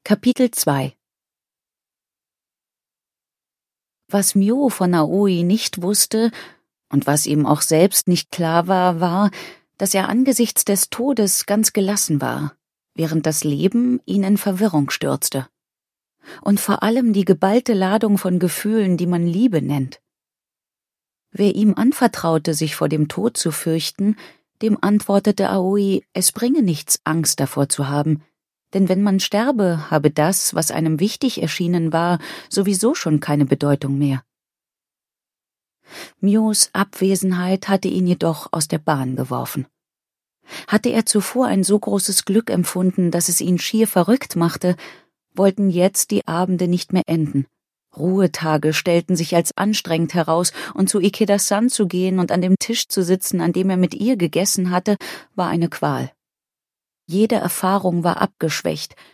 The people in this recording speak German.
Kapitel 2 Was Myo von Aoi nicht wusste und was ihm auch selbst nicht klar war, dass er angesichts des Todes ganz gelassen war, während das Leben ihn in Verwirrung stürzte. Und vor allem die geballte Ladung von Gefühlen, die man Liebe nennt. Wer ihm anvertraute, sich vor dem Tod zu fürchten, dem antwortete Aoi, es bringe nichts, Angst davor zu haben, denn wenn man sterbe, habe das, was einem wichtig erschienen war, sowieso schon keine Bedeutung mehr. Myos Abwesenheit hatte ihn jedoch aus der Bahn geworfen. Hatte er zuvor ein so großes Glück empfunden, dass es ihn schier verrückt machte, wollten jetzt die Abende nicht mehr enden. Ruhetage stellten sich als anstrengend heraus, und zu Ikeda-san zu gehen und an dem Tisch zu sitzen, an dem er mit ihr gegessen hatte, war eine Qual. Jede Erfahrung war abgeschwächt,